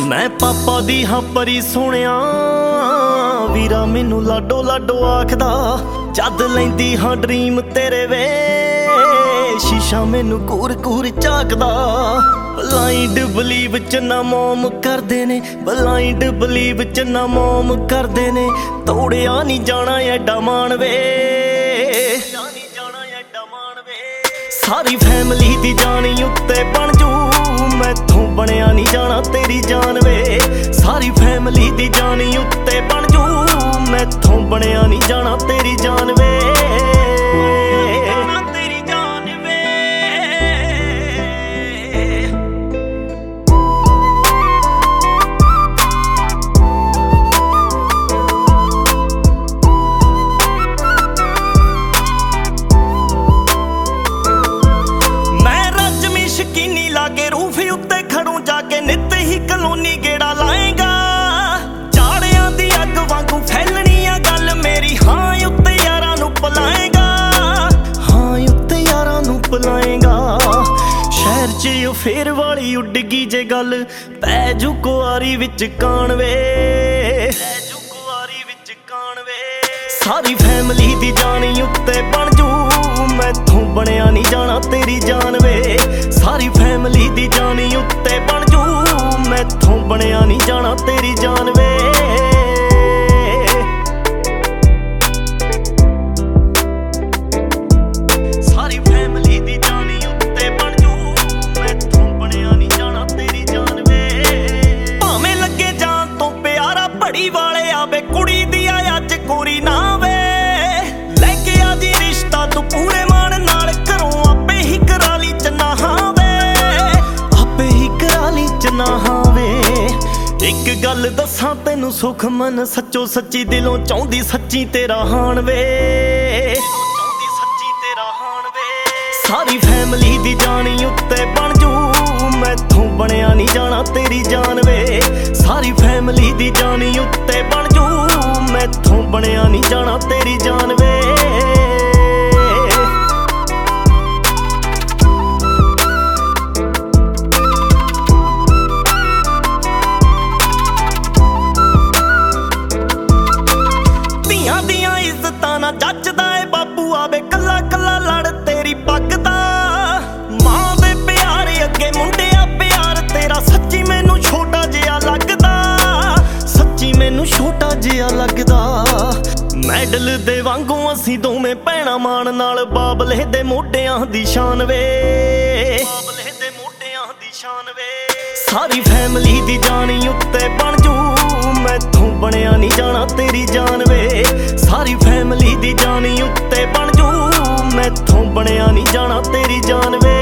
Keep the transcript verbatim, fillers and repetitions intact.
मैं पापा दी हाँ परी सुनिया वीरा मैनू लाडो लाडो आखदा जद लैंदी हाँ ड्रीम तेरे वे शीशा मैनू कूर कूर झाकदा। ब्लाइंड बलीव च ना मोम करदे ने ब्लाइंड बलीव च ना मोम करदे ने तोड़िया नहीं जाना एडा मान वे सारी फैमिली दी जानी उत्ते बन जू मैथों बनया नहीं जाना तेरी जान वे सारी फैमिली दी जानी उत्ते बन जू मैथों बनया नहीं जाना तेरी जान वे तेरी जान वे। मैं रजमी शकीनी लागे रूफी उत्ते खड़ू जाके नित ही कलोनी गेड़ा लाएगा जाड़ियां दी अग वांगू फैलनी आ गल मेरी हाँ उत्ते यारां नू पलाएगा हाँ उत्ते यारां नू पलाएगा। शहर च ओ फेर वाली उड गई जे गल पै जू कुआरी विच कान वे पै जू कुआरी विच कान वे सारी फैमिली दी जानी उत्ते बन जू मैथों बनया नहीं जाना तेरी जान वे सारी फैमिली दी जानी उत्ते बन जू मैथों बनया नहीं जाना तेरी जान वे। सारी फैमिली दी जानी उत्ते बन जू मैथों बनया नहीं जाना तेरी जान वे भावें लगे जान तो प्यारा बड़ी वाले आवे कुड़ी दी अज कोरी ना वे लेके आ जी रिश्ता तू पूरे मान नाल घरों आपे ही करा ली चना हाँ वे आपे ही करा ली चना हाँ वे। एक गल दसां तैनू सुख मन सच्चो सच्ची दिलों चाहुंदी सच्ची तेरा हान वे सच्ची तेरा हान वे सारी फैमिली दी जानी उत्ते बन जू मैथों बनया नहीं जाना तेरी जान वे सारी फैमिली दी जानी उत्ते बन जू मैथों बनया नहीं जाना तेरी जान वे। ਧੀਆਂ ਦੀਆਂ ਇੱਜ਼ਤਾਂ ਨਾ ਜੱਜਦਾ ਏ ਬਾਪੂ ਆਵੇ ਕੱਲਾ ਕੱਲਾ ਲੜ ਤੇਰੀ ਪੱਗ ਦਾ ਮਾਂ ਦੇ ਪਿਆਰ ਅੱਗੇ ਮੁੰਡਿਆ ਪਿਆਰ ਤੇਰਾ ਸੱਚੀ ਮੈਨੂੰ ਛੋਟਾ ਜਿਹਾ ਲੱਗਦਾ ਸੱਚੀ ਮੈਨੂੰ ਛੋਟਾ ਜਿਹਾ ਲੱਗਦਾ। ਮੈਡਲ ਦੇ ਵਾਂਗੂ ਅਸੀਂ ਦੋਵੇਂ ਭੈਣਾਂ ਮਾਣ ਨਾਲ ਬਾਬਲੇ ਦੇ ਮੋਢਿਆਂ ਦੀ ਸ਼ਾਨ ਵੇ ਬਾਬਲੇ ਦੇ ਮੋਢਿਆਂ ਦੀ ਸ਼ਾਨ ਵੇ ਸਾਰੀ ਫੈਮਿਲੀ ਦੀ ਜਾਣੀ ਉੱਤੇ ਬਣ ਜੂ मैथों बनया नहीं जाना तेरी जान वे सारी फैमिली दी जानी उत्ते बन जू मैथों बनया नहीं जाना तेरी जान वे।